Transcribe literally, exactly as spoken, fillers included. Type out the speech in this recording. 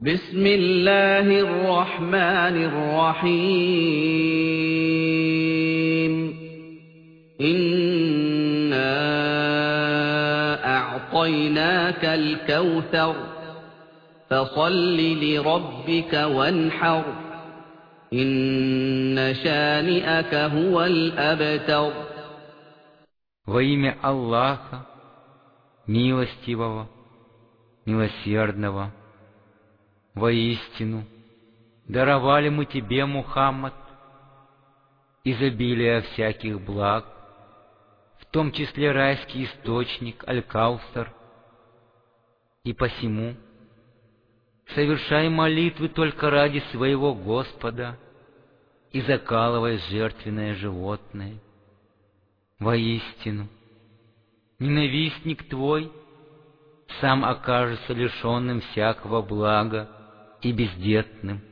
بسم الله الرحمن الرحيم إنا أعطيناك الكوثر فصل لربك وانحر إن شانئك هو الأبتر. Во имя Аллаха, милостивого, милосердного, воистину, даровали мы тебе, Мухаммад, изобилие всяких благ, в том числе райский источник Аль-Каусар, и посему совершай молитвы только ради своего Господа и закалывай жертвенное животное. Воистину, ненавистник твой сам окажется лишенным всякого блага и бездетным.